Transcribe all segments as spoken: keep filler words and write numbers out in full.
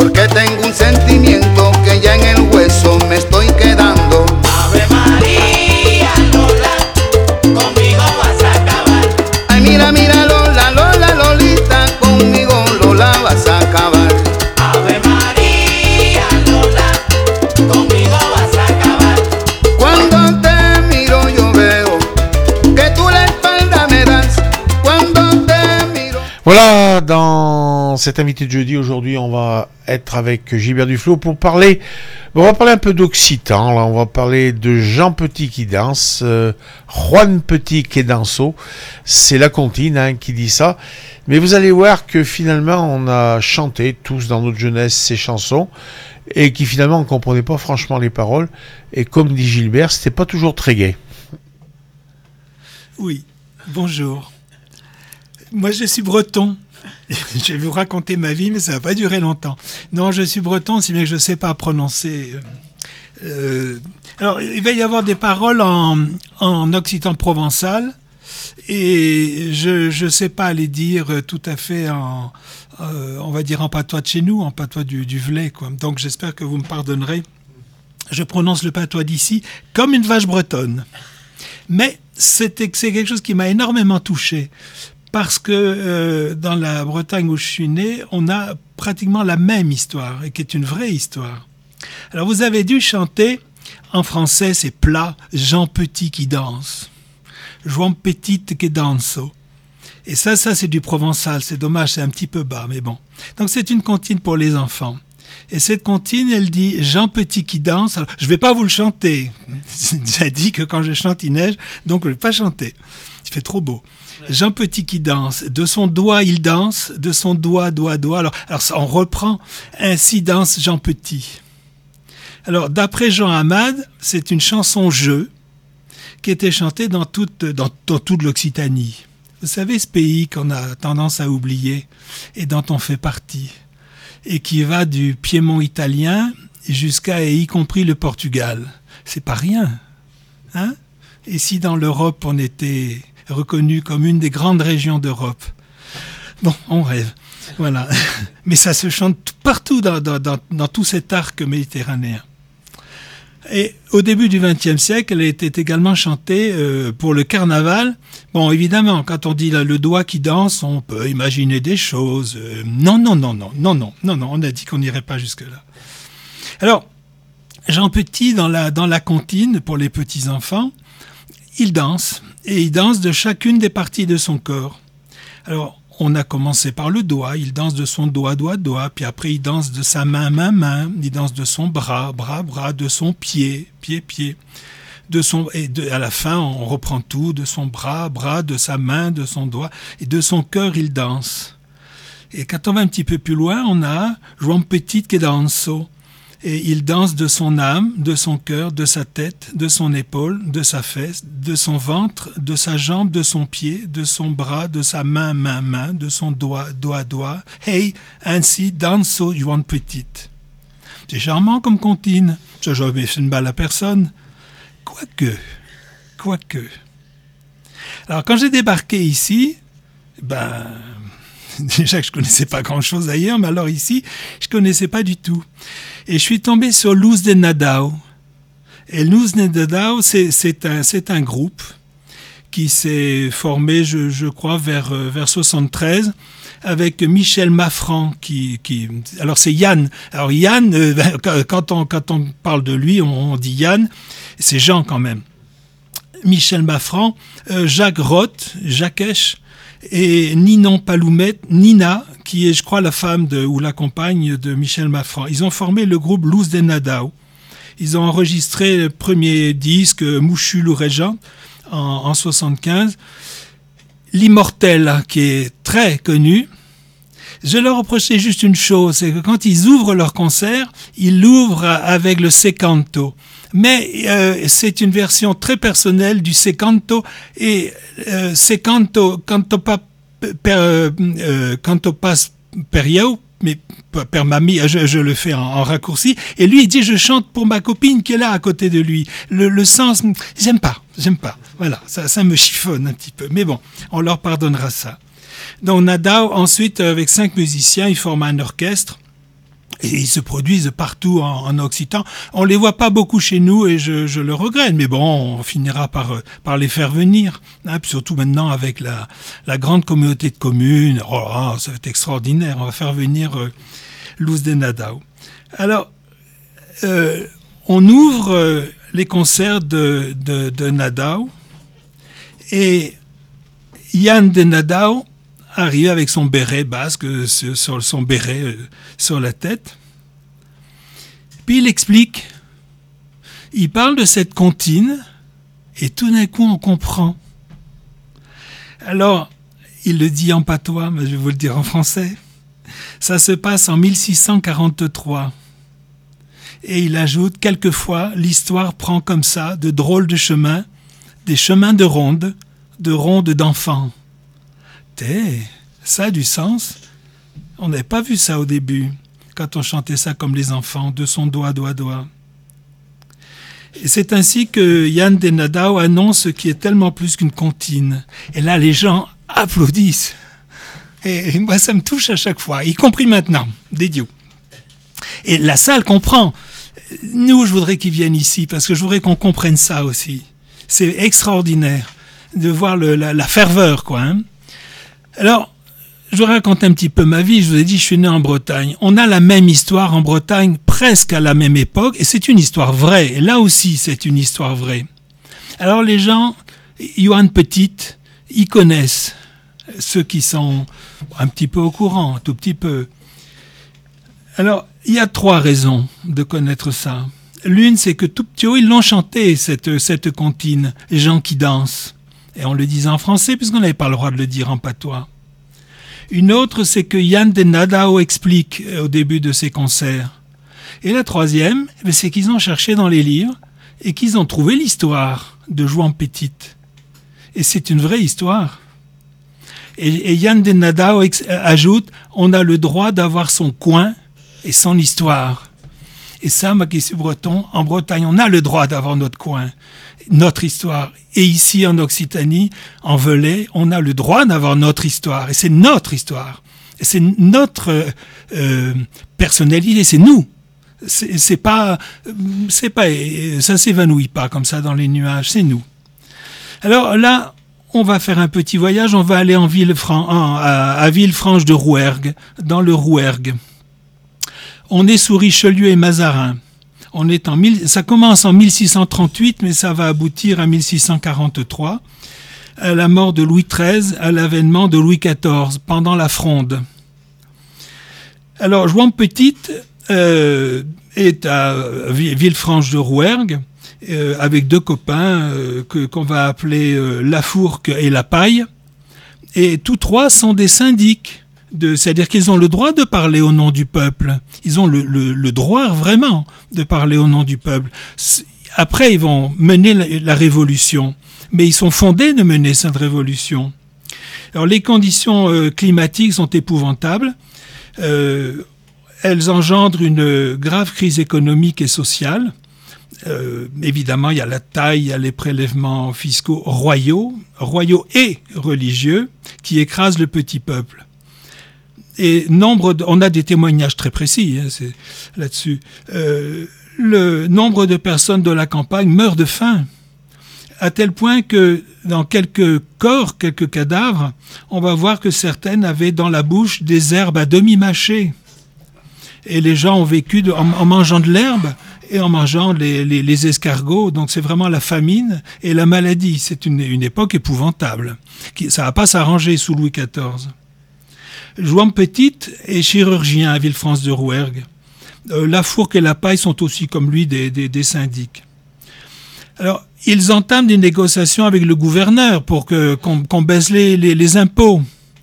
porque tengo un sentimiento que ya en el hueso me estoy quedando. Ave María, Lola, conmigo vas a acabar. Ay, mira, mira, Lola, Lola, Lolita, conmigo Lola vas a acabar. Ave María, Lola, conmigo vas a acabar. Cuando te miro yo veo que tú la espalda me das. Cuando te miro... Voilà, dans cet invité de jeudi, aujourd'hui, on va être avec Gilbert Duflot pour parler, on va parler un peu d'occitan, là, on va parler de Jean Petit qui danse, euh, Juan Petit qui danso, c'est la comptine hein, qui dit ça, mais vous allez voir que finalement on a chanté tous dans notre jeunesse ces chansons, et qui finalement on comprenait pas franchement les paroles, et comme dit Gilbert, c'était pas toujours très gai. Oui, bonjour. Moi, je suis breton. Je vais vous raconter ma vie, mais ça va pas durer longtemps. Non, je suis breton, si bien que je sais pas prononcer. Euh, alors, il va y avoir des paroles en, en occitan provençal, et je je sais pas les dire tout à fait en, euh, on va dire en patois de chez nous, en patois du, du Velay, quoi. Donc, j'espère que vous me pardonnerez. Je prononce le patois d'ici comme une vache bretonne. Mais c'est, c'est quelque chose qui m'a énormément touché. Parce que euh, dans la Bretagne où je suis né, on a pratiquement la même histoire, et qui est une vraie histoire. Alors vous avez dû chanter, en français c'est plat, Jean Petit qui danse. Jean Petit qui danse. Et ça, ça c'est du provençal, c'est dommage, c'est un petit peu bas, mais bon. Donc c'est une comptine pour les enfants. Et cette comptine, elle dit Jean Petit qui danse. Alors, je vais pas vous le chanter. J'ai déjà dit que quand je chante, il neige, donc je vais pas chanter. Il fait trop beau. Jean Petit qui danse, de son doigt il danse, de son doigt, doigt, doigt. Alors, alors ça, on reprend, ainsi danse Jean Petit. Alors, d'après Jean Hamad, c'est une chanson-jeu qui était chantée dans toute, dans, dans toute l'Occitanie. Vous savez, ce pays qu'on a tendance à oublier et dont on fait partie, et qui va du Piémont italien jusqu'à, et y compris le Portugal. C'est pas rien, hein? Et si dans l'Europe, on était reconnu comme une des grandes régions d'Europe. Bon, on rêve. Voilà. Mais ça se chante partout dans, dans, dans, dans tout cet arc méditerranéen. Et au début du vingtième siècle, elle était également chantée euh, pour le carnaval. Bon, évidemment, quand on dit là, le doigt qui danse, on peut imaginer des choses. Euh, non, non, non, non, non, non, non, non, on a dit qu'on n'irait pas jusque-là. Alors, Jean Petit, dans la, dans la comptine, pour les petits-enfants, il danse, et il danse de chacune des parties de son corps. Alors, on a commencé par le doigt, il danse de son doigt, doigt, doigt, puis après il danse de sa main, main, main, il danse de son bras, bras, bras, de son pied, pied, pied, de son, et de, à la fin on reprend tout, de son bras, bras, de sa main, de son doigt, et de son cœur il danse. Et quand on va un petit peu plus loin, on a Jean Petit qui danse. Et il danse de son âme, de son cœur, de sa tête, de son épaule, de sa fesse, de son ventre, de sa jambe, de son pied, de son bras, de sa main, main, main, de son doigt, doigt, doigt. Hey, ainsi danse Juan Petit. C'est charmant comme comptine. Ça n'a jamais fait une balle à personne. Quoique, quoique. Alors quand j'ai débarqué ici, ben... déjà que je connaissais pas grand-chose ailleurs, mais alors ici, je connaissais pas du tout. Et je suis tombé sur Luz de Nadao. Et Luz de Nadao, c'est, c'est, un, c'est un groupe qui s'est formé, je, je crois, vers, vers soixante-treize, avec Michel Maffran, qui, qui, alors c'est Yann. Alors Yann, euh, quand on, quand on parle de lui, on, on dit Yann, c'est Jean quand même. Michel Maffran, euh, Jacques Roth, Jacques et Ninon Paloumet, Nina, qui est, je crois, la femme de, ou la compagne de Michel Maffran. Ils ont formé le groupe Luz de Nadao. Ils ont enregistré le premier disque, Mouchu l'Ourégent, en, en soixante-quinze. L'Immortel, qui est très connu. Je leur reprochais juste une chose, c'est que quand ils ouvrent leur concert, ils l'ouvrent avec le Secanto. Mais euh, c'est une version très personnelle du Secanto, et euh, Secanto, canto pas per, euh, canto pas per io, mais per mamie, je, je le fais en, en raccourci, et lui il dit je chante pour ma copine qui est là à côté de lui. Le, le sens, j'aime pas, j'aime pas. Voilà, ça, ça me chiffonne un petit peu, mais bon, on leur pardonnera ça. Donc Nadao, ensuite, avec cinq musiciens, ils forment un orchestre. Et ils se produisent partout en, en Occitan. On les voit pas beaucoup chez nous et je, je le regrette. Mais bon, on finira par, par les faire venir. Hein, puis surtout maintenant avec la, la grande communauté de communes. Oh là, ça va être extraordinaire. On va faire venir euh, Luz de Nadao. Alors, euh, on ouvre euh, les concerts de, de, de Nadao et Yann de Nadao arrive avec son béret basque, sur son béret euh, sur la tête. Puis il explique, il parle de cette comptine, et tout d'un coup on comprend. Alors, il le dit en patois, mais je vais vous le dire en français. Ça se passe en mille six cent quarante-trois. Et il ajoute, quelquefois, l'histoire prend comme ça de drôles de chemins, des chemins de ronde, de rondes d'enfants. Té, ça a du sens. On n'avait pas vu ça au début, quand on chantait ça comme les enfants, de son doigt, doigt, doigt. Et c'est ainsi que Yann de Nadao annonce ce qui est tellement plus qu'une comptine. Et là, les gens applaudissent. Et moi, ça me touche à chaque fois, y compris maintenant, des dieux. Et la salle comprend. Nous, je voudrais qu'ils viennent ici, parce que je voudrais qu'on comprenne ça aussi. C'est extraordinaire de voir le, la, la ferveur, quoi. Hein. Alors, je vous raconte un petit peu ma vie. Je vous ai dit, je suis né en Bretagne. On a la même histoire en Bretagne, presque à la même époque, et c'est une histoire vraie. Et là aussi, c'est une histoire vraie. Alors, les gens, Johan Petit, ils connaissent. Ceux qui sont un petit peu au courant, un tout petit peu. Alors, il y a trois raisons de connaître ça. L'une, c'est que tout petit haut, ils l'ont chanté, cette, cette comptine, les gens qui dansent. Et on le disait en français, puisqu'on n'avait pas le droit de le dire en patois. Une autre, c'est que Yann de Nadao explique au début de ses concerts. Et la troisième, c'est qu'ils ont cherché dans les livres et qu'ils ont trouvé l'histoire de Jouan Petit. Et c'est une vraie histoire. Et, et Yann de Nadao ex- ajoute, on a le droit d'avoir son coin et son histoire. Et ça, moi qui suis breton, en Bretagne, on a le droit d'avoir notre coin, notre histoire. Et ici, en Occitanie, en Velay, on a le droit d'avoir notre histoire. Et c'est notre histoire. Et c'est notre euh, personnalité, c'est nous. C'est, c'est pas, c'est pas, ça s'évanouit pas comme ça dans les nuages, c'est nous. Alors là, on va faire un petit voyage, on va aller en Villefran- en, à, à Villefranche de Rouergue, dans le Rouergue. On est sous Richelieu et Mazarin. On est en mille, ça commence en mille six cent trente-huit, mais ça va aboutir à mille six cent quarante-trois, à la mort de Louis treize, à l'avènement de Louis quatorze, pendant la Fronde. Alors, Jouan Petit euh, est à Villefranche de Rouergue, euh, avec deux copains euh, que, qu'on va appeler euh, Lafourque et La Paille, et tous trois sont des syndics. De, c'est-à-dire qu'ils ont le droit de parler au nom du peuple. Ils ont le, le, le droit vraiment de parler au nom du peuple. Après, ils vont mener la, la révolution, mais ils sont fondés de mener cette révolution. Alors, les conditions euh, climatiques sont épouvantables. Euh, elles engendrent une grave crise économique et sociale. Euh, évidemment, il y a la taille, il y a les prélèvements fiscaux royaux, royaux et religieux, qui écrasent le petit peuple. Et nombre de, on a des témoignages très précis hein, c'est, là-dessus. Euh, le nombre de personnes de la campagne meurent de faim, à tel point que dans quelques corps, quelques cadavres, on va voir que certaines avaient dans la bouche des herbes à demi mâchées. Et les gens ont vécu de, en, en mangeant de l'herbe et en mangeant les, les, les escargots. Donc c'est vraiment la famine et la maladie. C'est une, une époque épouvantable. Qui, ça va pas s'arranger sous Louis quatorze. Jouan Petit est chirurgien à Villefranche de Rouergue. Euh, Lafourque et La Paille sont aussi, comme lui, des, des, des syndics. Alors, ils entament des négociations avec le gouverneur pour que, qu'on, qu'on baisse les, les, les impôts.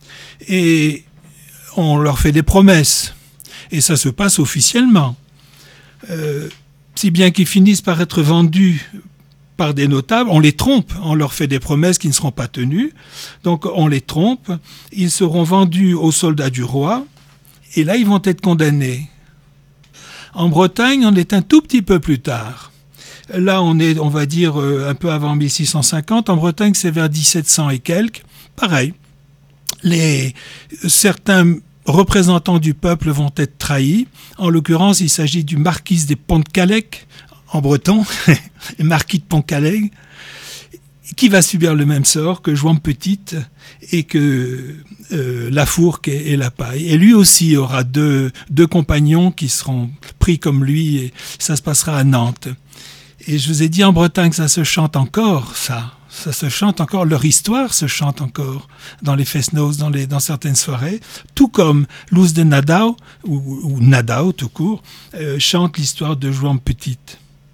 Et on leur fait des promesses. Et ça se passe officiellement. Euh, si bien qu'ils finissent par être vendus par des notables, on les trompe, on leur fait des promesses qui ne seront pas tenues, donc on les trompe, ils seront vendus aux soldats du roi, et là ils vont être condamnés. En Bretagne, on est un tout petit peu plus tard. Là, on est, on va dire, un peu avant mille six cent cinquante, en Bretagne c'est vers dix-sept cents et quelques, pareil. Les, certains représentants du peuple vont être trahis. En l'occurrence, il s'agit du marquis des Pont-de-Calais, en breton, le marquis de Pont-Calais, qui va subir le même sort que Jouan Petite et que euh, La Fourque et, et La Paille. Et lui aussi aura deux, deux compagnons qui seront pris comme lui, et ça se passera à Nantes. Et je vous ai dit en Bretagne que ça se chante encore, ça. Ça se chante encore, leur histoire se chante encore dans les fest-noz, dans, les, dans certaines soirées, tout comme Luz de Nadao, ou, ou Nadao tout court, euh, chante l'histoire de Jouan Petite.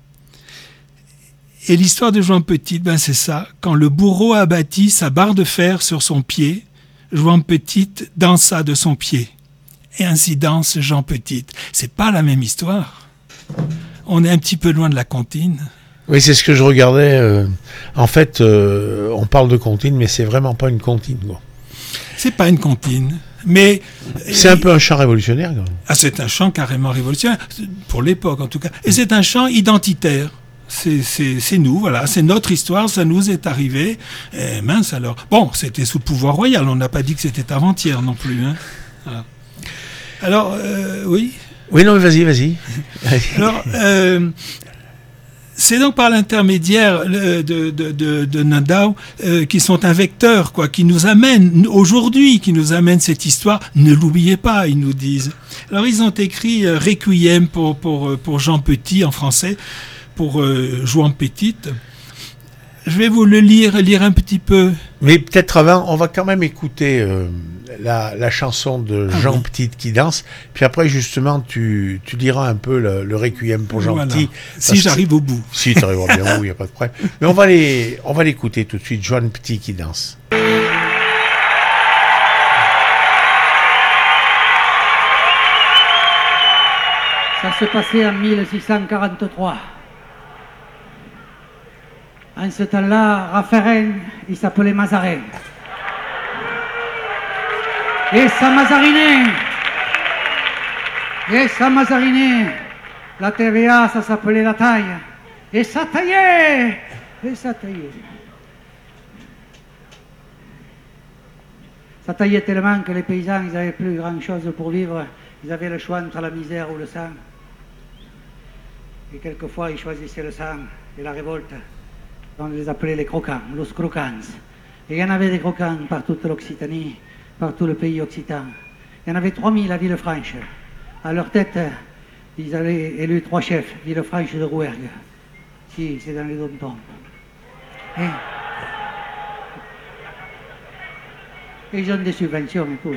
Et l'histoire de Jouan Petite, ben c'est ça. Quand le bourreau abattit sa barre de fer sur son pied, Jouan Petite dansa de son pied. Et ainsi danse Jean Petite. C'est pas la même histoire. On est un petit peu loin de la comptine. Oui, c'est ce que je regardais. Euh, en fait, euh, on parle de comptine, mais c'est vraiment pas une comptine, quoi. C'est pas une comptine, mais... C'est un peu un chant révolutionnaire, quand même. Ah, c'est un chant carrément révolutionnaire, pour l'époque en tout cas. Et c'est un chant identitaire. C'est, c'est, c'est nous, voilà, c'est notre histoire, ça nous est arrivé. Et mince alors. Bon, c'était sous le pouvoir royal, on n'a pas dit que c'était avant-hier non plus. Hein. Voilà. Alors, euh, oui. Oui, non, mais vas-y, vas-y. Alors, euh, c'est donc par l'intermédiaire euh, de, de, de, de Nadao euh, qui sont un vecteur, quoi, qui nous amène aujourd'hui, qui nous amène cette histoire. Ne l'oubliez pas, ils nous disent. Alors, ils ont écrit euh, Requiem pour, pour, pour Jean Petit en français, pour euh, Jouan Petite. Je vais vous le lire, lire un petit peu. Mais peut-être avant, on va quand même écouter euh, la, la chanson de Ah Jean oui. Petite qui danse. Puis après, justement, tu, tu liras un peu le, le Requiem pour Jean Voilà. Petit. Si parce j'arrive au bout. que- Si, tu arriveras bien, il n'y a pas de problème. Mais on va les, on va l'écouter tout de suite, Jean Petit qui danse. Ça se passait en mille six cent quarante-trois. En ce temps-là, Raffarin, il s'appelait Mazarin. Et ça mazarinait. Et ça mazarinait. La T V A, ça s'appelait la taille. Et ça taillait. Et ça taillait. Ça taillait tellement que les paysans, ils n'avaient plus grand-chose pour vivre. Ils avaient le choix entre la misère ou le sang. Et quelquefois, ils choisissaient le sang et la révolte. On les appelait les croquants, los croquants. Et il y en avait des croquants par toute l'Occitanie, par tout le pays occitan. Il y en avait trois mille à Villefranche. À leur tête, ils avaient élu trois chefs, Villefranche de Rouergue. Si, c'est dans les dom-toms. Et, et ils ont des subventions et tout.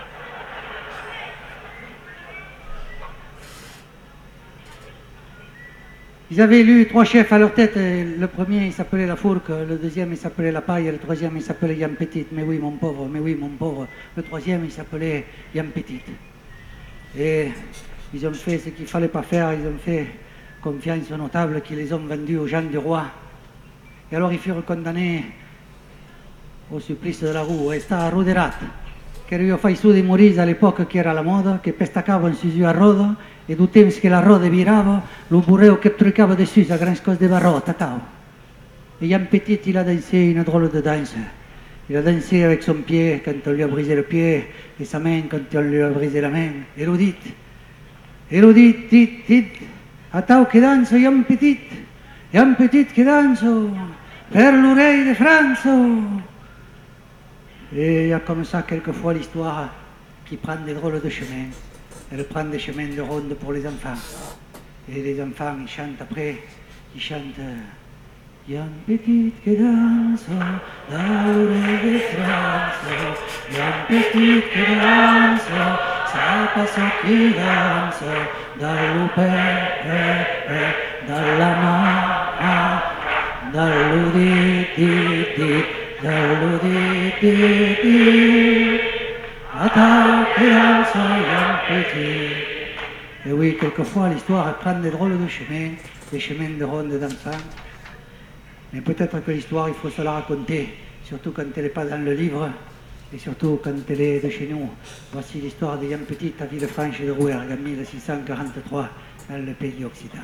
Ils avaient élu trois chefs à leur tête. Le premier, il s'appelait La Fourque. Le deuxième, il s'appelait La Paille. Le troisième, il s'appelait Yann Petite. Mais oui, mon pauvre, mais oui, mon pauvre. Le troisième, il s'appelait Yann Petite. Et ils ont fait ce qu'il ne fallait pas faire. Ils ont fait confiance aux notables qui les ont vendus aux gens du roi. Et alors, ils furent condamnés au supplice de la roue. E sta a Ruderat, che io fai su di Morise all'epoca che era la moda, che pestacava in sisu a roda, et du temps que la rode virava, le bourreau que trucava dessus à grand cause de barreau, tatao. Et Yann Petit, il a dansé une drôle de danse. Il a dansé avec son pied quand on lui a brisé le pied, et sa main quand on lui a brisé la main. Érudite, érudite, dit, dit, atao que danse, Yann Petit, Yann Petit que danse, per l'oreille de France. Et il y a comme ça quelquefois l'histoire qui prend des drôles de chemins. Elle prend des chemins de ronde pour les enfants. Et les enfants, ils chantent après, ils chantent Yann Petit que danse, dans l'oreille de France. Yann Petit que danse, ça passe qui danse, dans le père, dans la main, dans le dit, dit, dit. Et oui, quelquefois l'histoire elle prend des drôles de chemins, des chemins de ronde d'enfants. Mais peut-être que l'histoire il faut se la raconter, surtout quand elle n'est pas dans le livre, et surtout quand elle est de chez nous. Voici l'histoire de Yann Petit à Villefranche de Rouergue en mille six cent quarante-trois dans le pays occitan.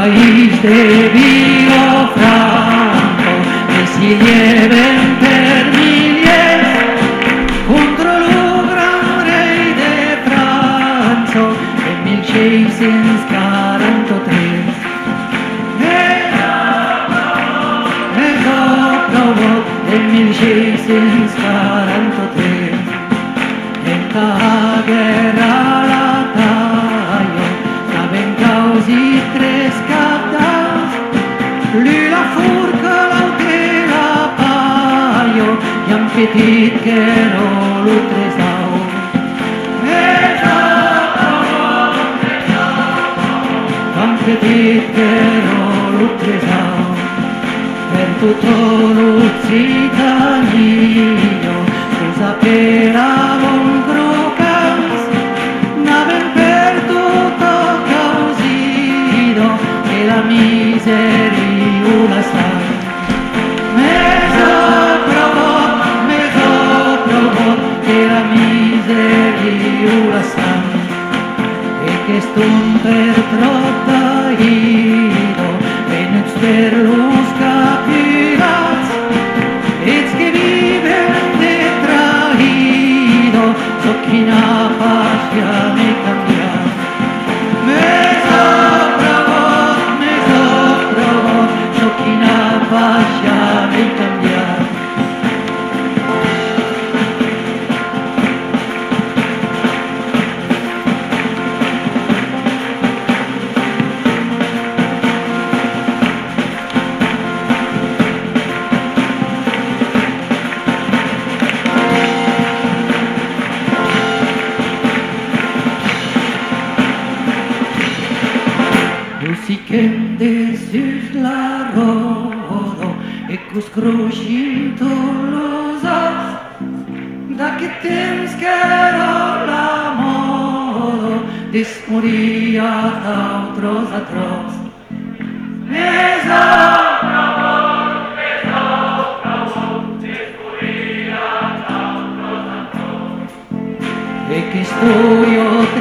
país de Vigo Franco, que si lleven per milies contra el gran rei de França en mil seiscientos cuarenta y tres. En mil seiscientos cuarenta y tres, en la guerra la talla, saben causi tres captas, lui la furca, l'altre la paio, i un petit que no lo tresau. Un petit que no lo tresau. Per tutto l'Occitania, cosa per avon crocans, n'aven per tutto causido, e la miseria la sta. Meso provò, meso provò, e la miseria la sta. E che stun per troppa ido, e nuts per los capirats, ets que viven de traído, so quina passia m'he canviat. M'he provot, m'he provot, so quina passia m'he canviat. Musiquem de sus la rodo e cus cruixin los os, d'aquest temps que era la moda desmoria d'autros a tros. Més a provot, més a provot, desmoria d'autros a tros. E que estoy